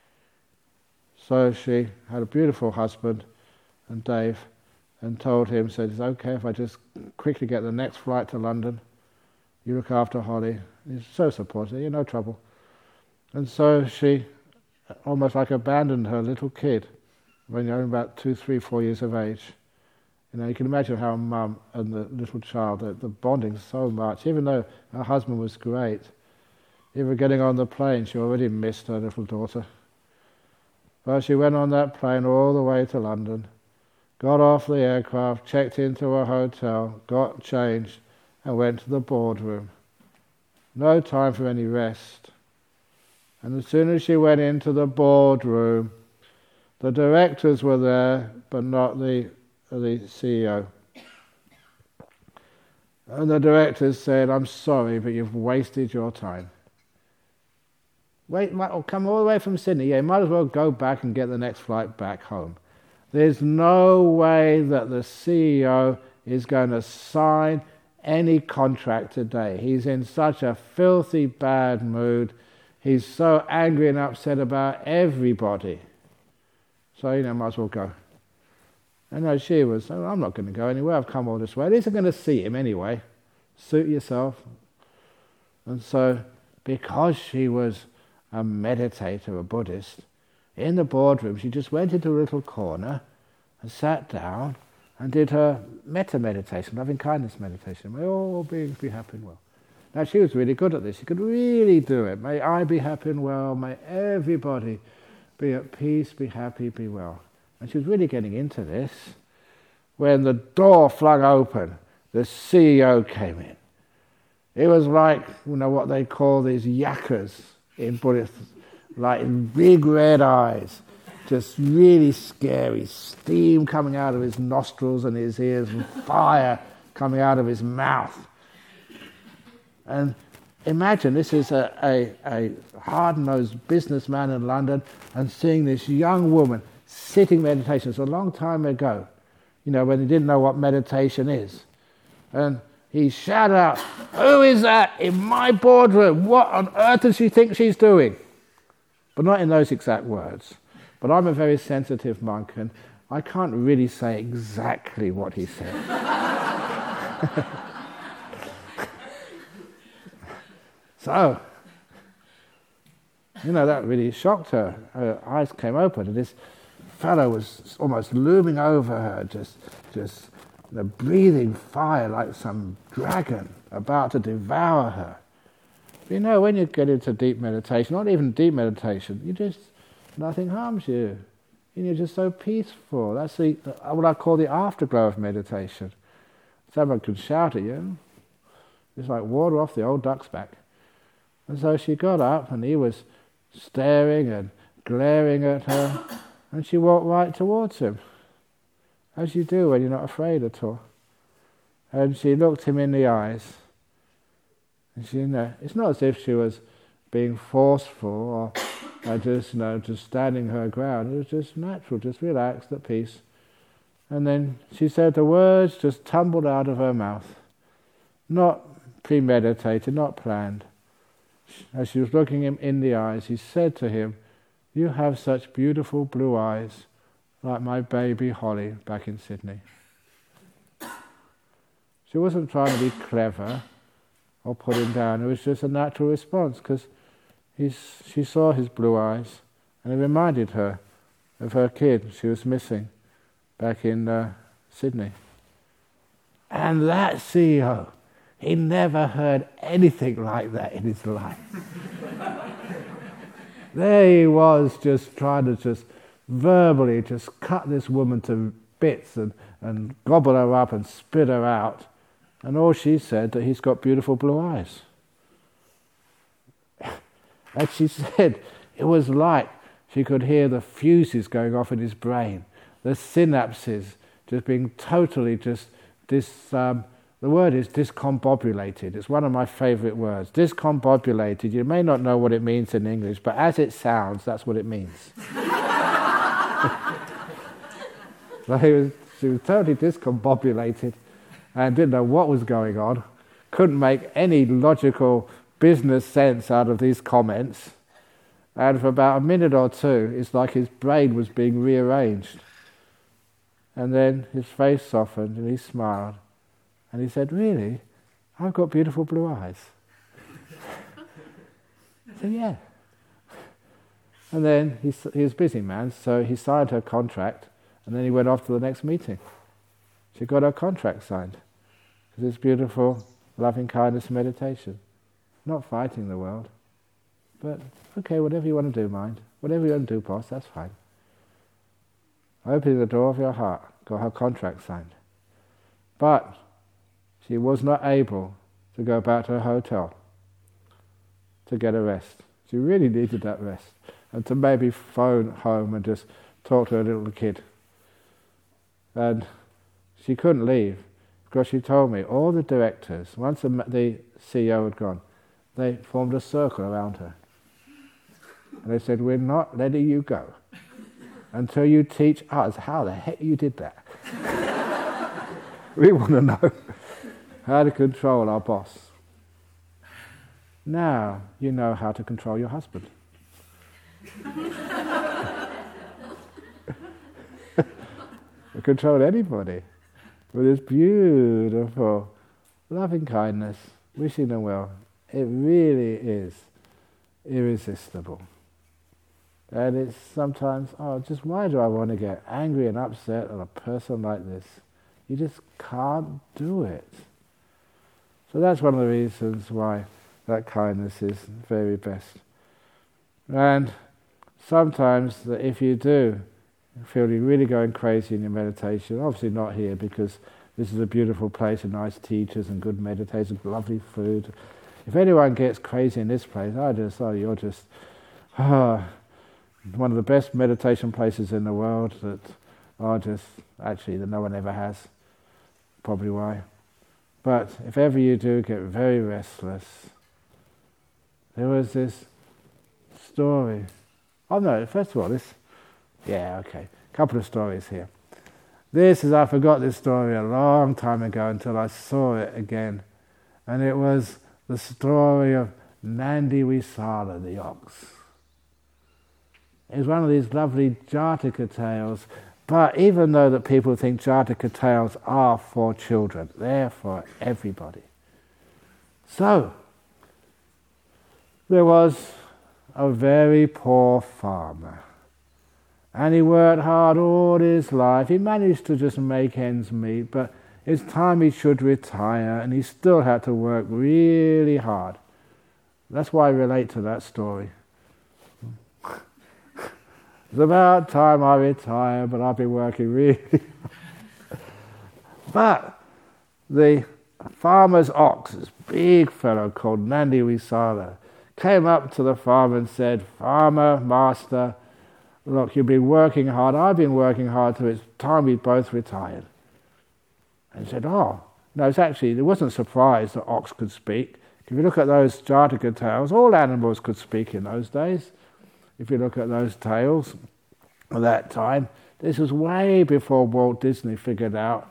So she had a beautiful husband, and Dave, and told him, said, it's okay if I just quickly get the next flight to London. You look after Holly. He's so supportive, no trouble. And so she almost like abandoned her little kid when you're only about 2, 3, 4 years of age. You can imagine how mum and the little child, the bonding so much, even though her husband was great. Even getting on the plane, she already missed her little daughter. But she went on that plane all the way to London, got off the aircraft, checked into a hotel, got changed, and went to the boardroom. No time for any rest. And as soon as she went into the boardroom, the directors were there, but not the CEO. And the directors said, I'm sorry, but you've wasted your time. Come all the way from Sydney. Yeah, you might as well go back and get the next flight back home. There's no way that the CEO is going to sign any contract today. He's in such a filthy bad mood. He's so angry and upset about everybody. So, might as well go. And she was, I'm not going to go anywhere. I've come all this way. At least I'm going to see him anyway. Suit yourself. And so, because she was a meditator, a Buddhist, in the boardroom, she just went into a little corner and sat down and did her metta meditation, loving kindness meditation. May all beings be happy and well. Now, she was really good at this. She could really do it. May I be happy and well. May everybody be at peace, be happy, be well. And she was really getting into this when the door flung open. The CEO came in. It was like, what they call these yakas in Buddhism, like big red eyes, just really scary, steam coming out of his nostrils and his ears, and fire coming out of his mouth. And imagine this is a hard-nosed businessman in London and seeing this young woman sitting meditation. It's a long time ago, when he didn't know what meditation is. And he shouted out, who is that in my boardroom? What on earth does she think she's doing? But not in those exact words. But I'm a very sensitive monk, and I can't really say exactly what he said. So, that really shocked her. Her eyes came open, and this fellow was almost looming over her, just breathing fire like some dragon about to devour her. But you know, when you get into deep meditation, not even deep meditation, nothing harms you. And you're just so peaceful. That's what I call the afterglow of meditation. Someone could shout at you. It's like water off the old duck's back. And so she got up, and he was staring and glaring at her, and she walked right towards him, as you do when you're not afraid at all. And she looked him in the eyes, and it's not as if she was being forceful or just standing her ground. It was just natural, just relaxed, at peace. And then she said the words just tumbled out of her mouth, not premeditated, not planned. As she was looking him in the eyes, he said to him, "You have such beautiful blue eyes, like my baby Holly back in Sydney." She wasn't trying to be clever or put him down. It was just a natural response, because she saw his blue eyes, and it reminded her of her kid she was missing back in Sydney. And that CEO, he never heard anything like that in his life. There he was, just trying to just verbally just cut this woman to bits and gobble her up and spit her out. And all she said, that he's got beautiful blue eyes. And she said it was like she could hear the fuses going off in his brain, the synapses just being totally the word is discombobulated. It's one of my favourite words. Discombobulated. You may not know what it means in English, but as it sounds, that's what it means. So she was totally discombobulated and didn't know what was going on, couldn't make any logical business sense out of these comments. And for about a minute or two, it's like his brain was being rearranged. And then his face softened and he smiled. And he said, "Really? I've got beautiful blue eyes." I said, "Yeah." And then he was a busy man, so he signed her contract, and then he went off to the next meeting. She got her contract signed. Because it's beautiful, loving kindness meditation. Not fighting the world. But, okay, whatever you want to do, mind. Whatever you want to do, boss, that's fine. Opening the door of your heart, got her contract signed. But she was not able to go back to her hotel to get a rest. She really needed that rest. And to maybe phone home and just talk to her little kid. And she couldn't leave, because she told me all the directors, once the CEO had gone, they formed a circle around her. And they said, "We're not letting you go until you teach us how the heck you did that." We want to know how to control our boss. Now you know how to control your husband. Or control anybody with this beautiful loving kindness, wishing them well. It really is irresistible. And it's sometimes, just why do I want to get angry and upset at a person like this? You just can't do it. So that's one of the reasons why that kindness is very best. And sometimes, if you do feel you're really going crazy in your meditation, obviously not here, because this is a beautiful place and nice teachers and good meditators, lovely food. If anyone gets crazy in this place, you're just one of the best meditation places in the world that no one ever has. Probably why. But if ever you do get very restless, there was this story. First of all, a couple of stories here. I forgot this story a long time ago until I saw it again. And it was the story of Nandi Visala, the ox. It was one of these lovely Jataka tales, but even though that people think Jataka tales are for children, they're for everybody. So, there was a very poor farmer, and he worked hard all his life. He managed to just make ends meet, but it's time he should retire, and he still had to work really hard. That's why I relate to that story. It's about time I retire, but I've been working really hard. But the farmer's ox, this big fellow called Nandi Visala, came up to the farmer and said, "Farmer, master, look, you've been working hard, I've been working hard, so it's time we both retired." And he said, "Oh." No, it wasn't surprised that ox could speak. If you look at those Jataka tales, all animals could speak in those days. If you look at those tales at that time, this was way before Walt Disney figured out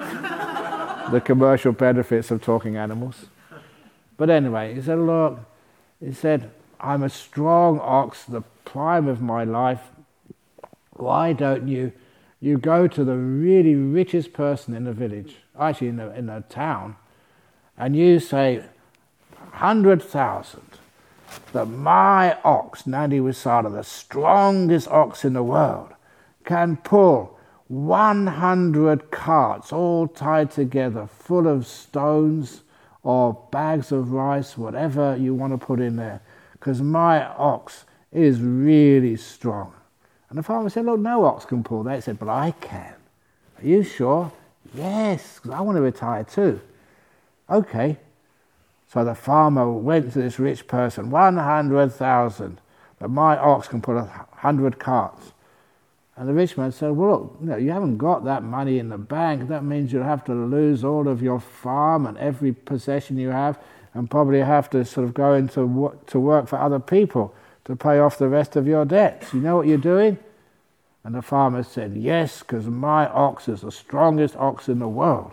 the commercial benefits of talking animals. But anyway, he said, "Look," he said, "I'm a strong ox, the prime of my life. Why don't you go to the really richest person in the village, actually in the town, and you say 100,000 that my ox, Nandi Visala, the strongest ox in the world, can pull 100 carts all tied together full of stones or bags of rice, whatever you want to put in there, because my ox is really strong." And the farmer said, "Look, no ox can pull that." He said, "But I can." "Are you sure?" "Yes, because I want to retire too." "Okay." So the farmer went to this rich person, 100,000, that my ox can pull 100 carts. And the rich man said, "Well, look, you haven't got that money in the bank. That means you'll have to lose all of your farm and every possession you have, and probably have to sort of go into work for other people to pay off the rest of your debts. You know what you're doing?" And the farmer said, "Yes, because my ox is the strongest ox in the world."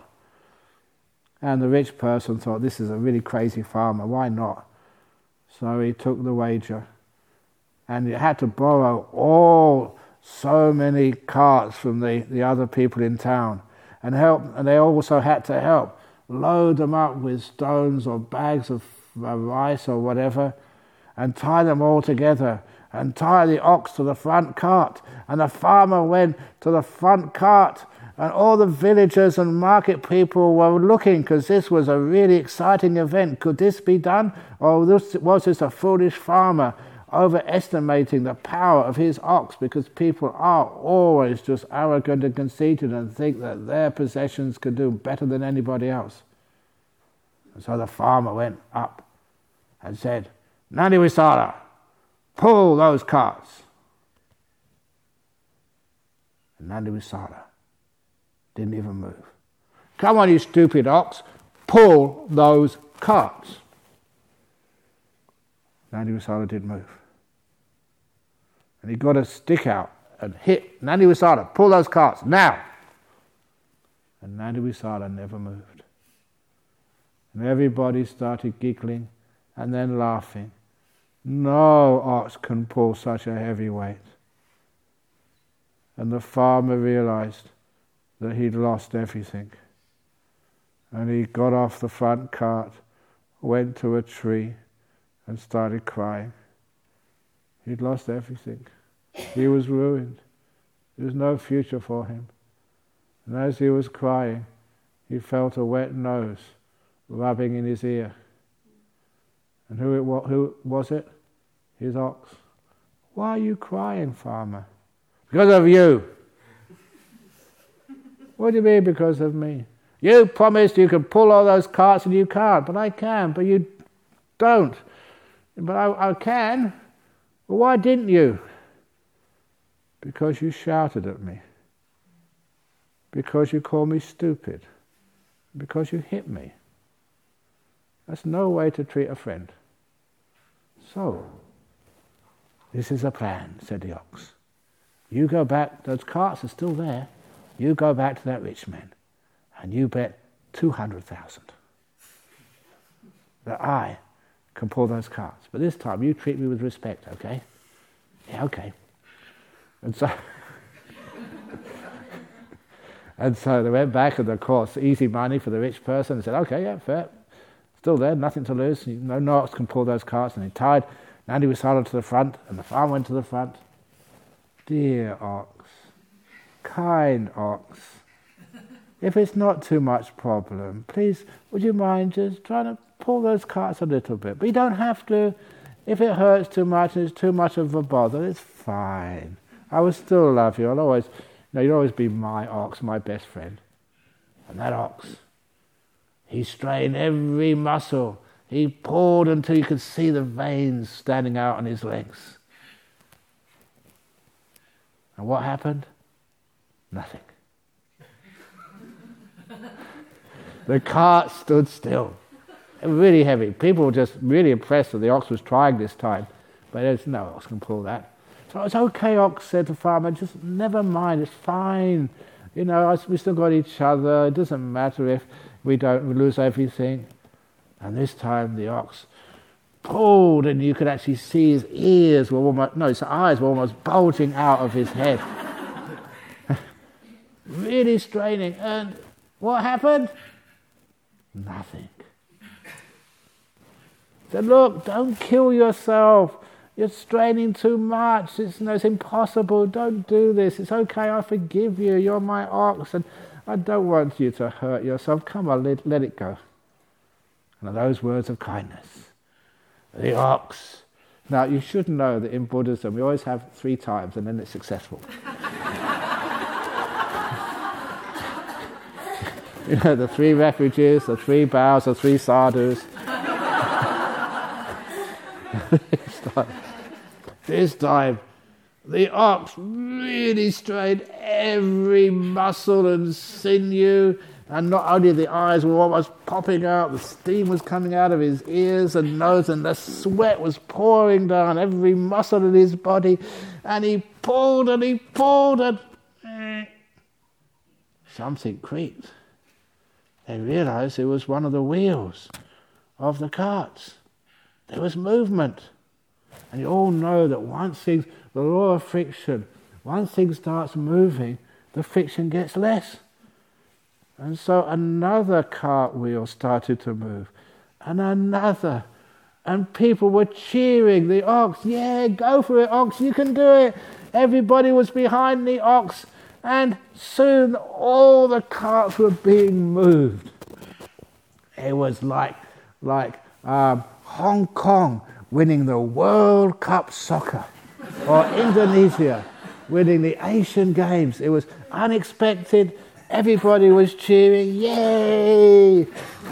And the rich person thought, this is a really crazy farmer, why not? So he took the wager. And he had to borrow so many carts from the other people in town. And they also had to help load them up with stones or bags of rice or whatever, and tie them all together, and tie the ox to the front cart. And the farmer went to the front cart, and all the villagers and market people were looking, because this was a really exciting event. Could this be done? Or was this a foolish farmer overestimating the power of his ox? Because people are always just arrogant and conceited and think that their possessions could do better than anybody else. And so the farmer went up and said, "Nandi Visala, pull those carts." And Nandi Visala didn't even move. "Come on, you stupid ox, pull those carts." Nandi Visala didn't move. And he got a stick out and hit Nandi Visala, "Pull those carts, now!" And Nandi Visala never moved. And everybody started giggling and then laughing. No ox can pull such a heavy weight. And the farmer realized that he'd lost everything. And he got off the front cart, went to a tree, and started crying. He'd lost everything. He was ruined. There was no future for him. And as he was crying, he felt a wet nose rubbing in his ear. And who was it? His ox. "Why are you crying, farmer?" "Because of you." "What do you mean, because of me?" "You promised you could pull all those carts and you can't." "But I can." "But you don't." "But I can." "Well, why didn't you?" "Because you shouted at me. Because you called me stupid. Because you hit me. That's no way to treat a friend." "So, this is a plan," said the ox. "You go back, those carts are still there. You go back to that rich man, and you bet 200,000 that I can pull those carts. But this time you treat me with respect, okay?" "Yeah, okay." And so they went back, and of course, easy money for the rich person. They said, "Okay, yeah, fair. Still there, nothing to lose. No ox can pull those carts." And he tied Nandi Visala to the front, and the farmer went to the front. Dear ox, kind ox, if it's not too much problem, please, would you mind just trying to pull those carts a little bit? But you don't have to. If it hurts too much and it's too much of a bother, it's fine. I will still love you. I'll always, you'll always be my ox, my best friend. And that ox, he strained every muscle. He pulled until you could see the veins standing out on his legs. And what happened? Nothing. The cart stood still. It was really heavy. People were just really impressed that the ox was trying this time. But there's no ox can pull that. So it's okay, ox, said the farmer, just never mind, it's fine. We still got each other. It doesn't matter if we don't lose everything. And this time the ox pulled, and you could actually see his ears were almost, his eyes were almost bulging out of his head. Really straining. And what happened? Nothing. He said, look, don't kill yourself. You're straining too much. It's impossible. Don't do this. It's okay. I forgive you. You're my ox, and I don't want you to hurt yourself. Come on, let it go. And those words of kindness. The ox. Now, you should know that in Buddhism, we always have 3 times, and then it's successful. The 3 refuges, the 3 bows, the 3 sadhus. This time, the ox really strained every muscle and sinew, and not only the eyes were almost popping out, the steam was coming out of his ears and nose, and the sweat was pouring down every muscle in his body, and he pulled and something creaked. They realized it was one of the wheels of the carts. There was movement. And you all know that the law of friction, once things starts moving, the friction gets less. And so another cartwheel started to move, and another. And people were cheering the ox. Yeah, go for it, ox, you can do it. Everybody was behind the ox. And soon all the carts were being moved. It was like Hong Kong winning the World Cup soccer, or Indonesia winning the Asian Games. It was unexpected. Everybody was cheering, yay!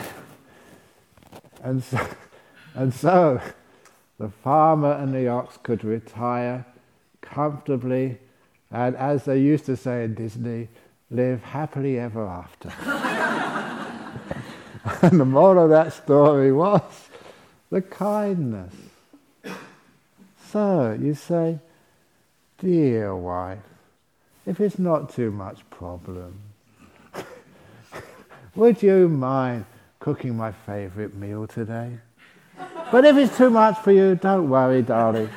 And so the farmer and the ox could retire comfortably, and as they used to say in Disney, live happily ever after. And the moral of that story was the kindness. So you say, dear wife, if it's not too much problem, would you mind cooking my favourite meal today? But if it's too much for you, don't worry, darling.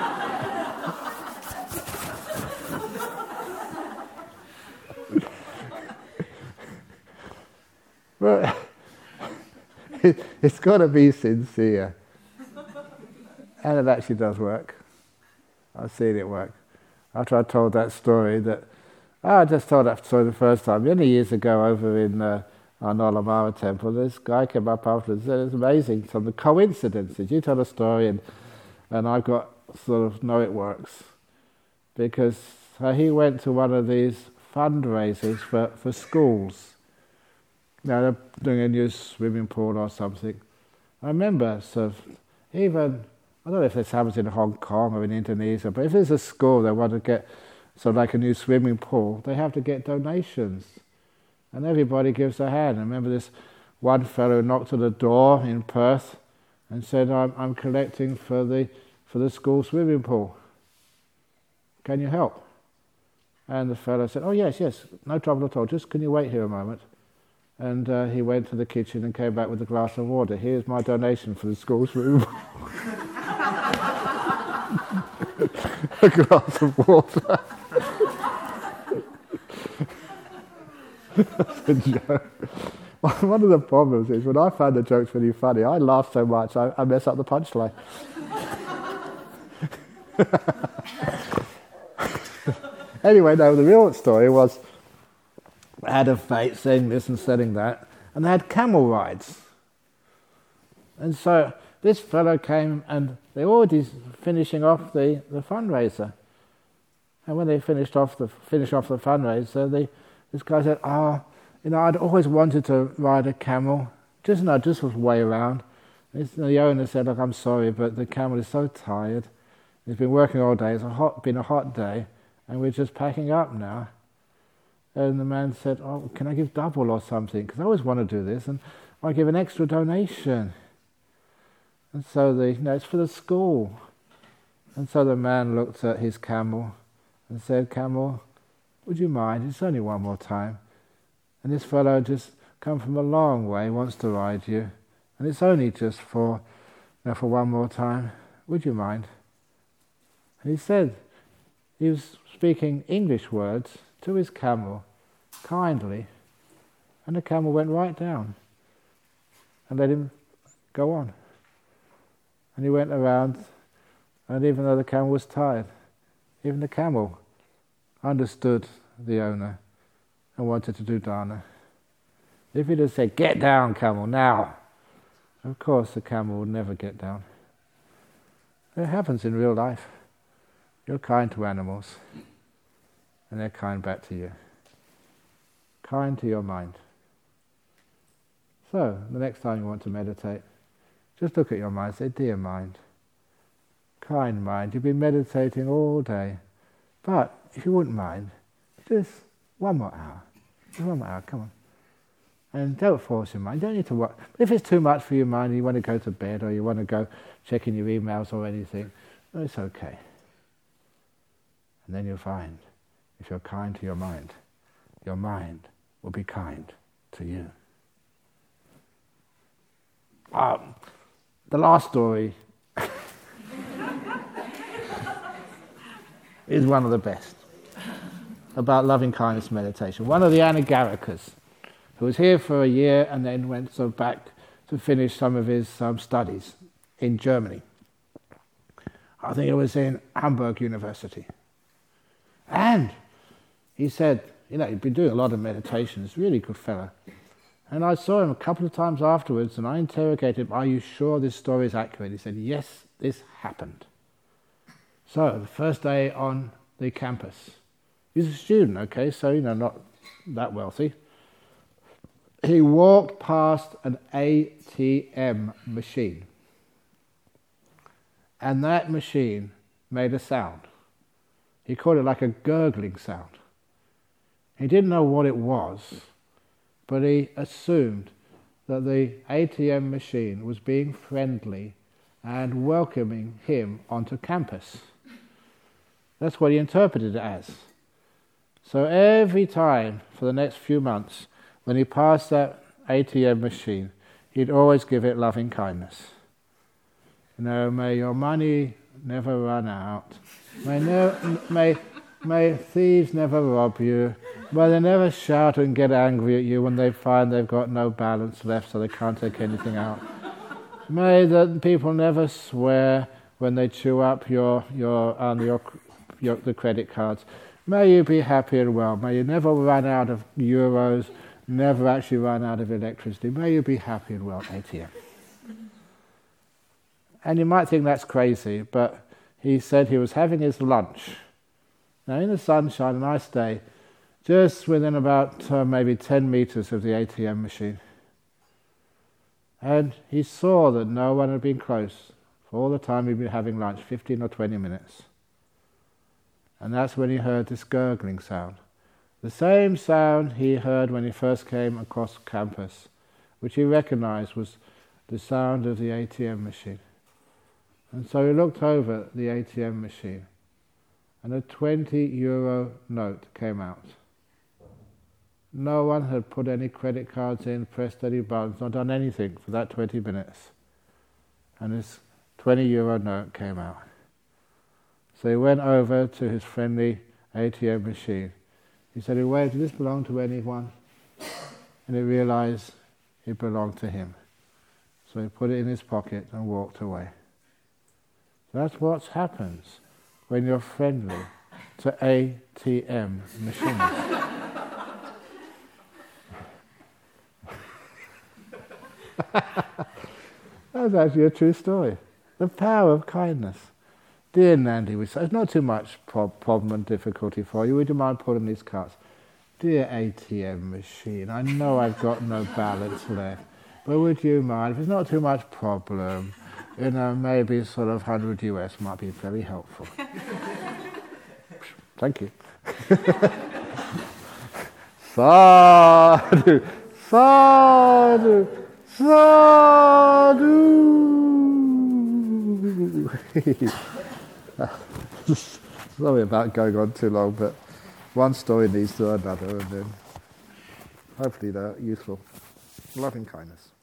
But it's got to be sincere. And it actually does work. I've seen it work. After I told that story I just told that story the first time. Many years ago over in our Nolamara temple, this guy came up after and said, it's amazing, some of the coincidences. You tell a story and I've got sort of know it works. Because he went to one of these fundraisers for schools. Now they're doing a new swimming pool or something. I remember I don't know if this happens in Hong Kong or in Indonesia, but if there's a school that want to get like a new swimming pool, they have to get donations. And everybody gives a hand. I remember this one fellow knocked at the door in Perth and said, I'm collecting for the school swimming pool. Can you help? And the fellow said, oh yes, no trouble at all, just can you wait here a moment? And he went to the kitchen and came back with a glass of water. Here's my donation for the school swimming pool. A glass of water. That's a joke. One of the problems is when I find the jokes really funny, I laugh so much I mess up the punchline. Anyway, no, the real story was had a fete selling this and selling that, and they had camel rides. And so this fellow came, and they were already finishing off the fundraiser. And when they finished off the fundraiser, this guy said, I'd always wanted to ride a camel, just was way around. And the owner said, look, I'm sorry, but the camel is so tired. He's been working all day, it's been a hot day, and we're just packing up now. And the man said, can I give double or something? Because I always want to do this, and I'll give an extra donation. And so it's for the school. And so the man looked at his camel and said, Camel, would you mind? It's only one more time. And this fellow just come from a long way, wants to ride you. And it's only just for one more time. Would you mind? And he said, he was speaking English words to his camel, kindly. And the camel went right down and let him go on. And he went around, and even though the camel was tired, even the camel understood the owner and wanted to do dana. If he'd have said, get down, camel, now, of course the camel would never get down. It happens in real life. You're kind to animals, and they're kind back to you. Kind to your mind. So, the next time you want to meditate, just look at your mind, say, dear mind, kind mind, you've been meditating all day, but if you wouldn't mind, just one more hour, come on. And don't force your mind, you don't need to work. But if it's too much for your mind, and you want to go to bed, or you want to go checking your emails or anything, well, it's okay. And then you'll find, if you're kind to your mind will be kind to you. The last story is one of the best, about loving kindness meditation. One of the Anagarikas, who was here for a year and then went back to finish some of his studies in Germany. I think it was in Hamburg University. And he said, he'd been doing a lot of meditation, he's a really good fellow. And I saw him a couple of times afterwards, and I interrogated him, are you sure this story is accurate? He said, yes, this happened. So, the first day on the campus, he's a student, okay, so, not that wealthy. He walked past an ATM machine. And that machine made a sound. He called it like a gurgling sound. He didn't know what it was, but he assumed that the ATM machine was being friendly and welcoming him onto campus. That's what he interpreted it as. So every time for the next few months, when he passed that ATM machine, he'd always give it loving kindness. May your money never run out. May thieves never rob you. May they never shout and get angry at you when they find they've got no balance left so they can't take anything out. May the people never swear when they chew up the credit cards. May you be happy and well. May you never run out of euros, never actually run out of electricity. May you be happy and well, ATM. And you might think that's crazy, but he said he was having his lunch. Now in the sunshine, a nice day, just within about maybe 10 meters of the ATM machine. And he saw that no one had been close for all the time he'd been having lunch, 15 or 20 minutes. And that's when he heard this gurgling sound. The same sound he heard when he first came across campus, which he recognized was the sound of the ATM machine. And so he looked over the ATM machine, and a 20-euro note came out. No one had put any credit cards in, pressed any buttons, not done anything for that 20 minutes. And this 20-euro note came out. So he went over to his friendly ATM machine. He said, "Wait, did this belong to anyone?" And he realized it belonged to him. So he put it in his pocket and walked away. That's what happens when you're friendly to ATM machines. That's actually a true story. The power of kindness. Dear Nandi, we say, it's not too much problem and difficulty for you. Would you mind pulling these cards? Dear ATM machine, I know I've got no balance left, but would you mind, if it's not too much problem, maybe sort of 100 US might be very helpful. Thank you. Sadhu, sadhu, sadhu. Sorry about going on too long, but one story leads to another, and then hopefully they're useful. Loving kindness.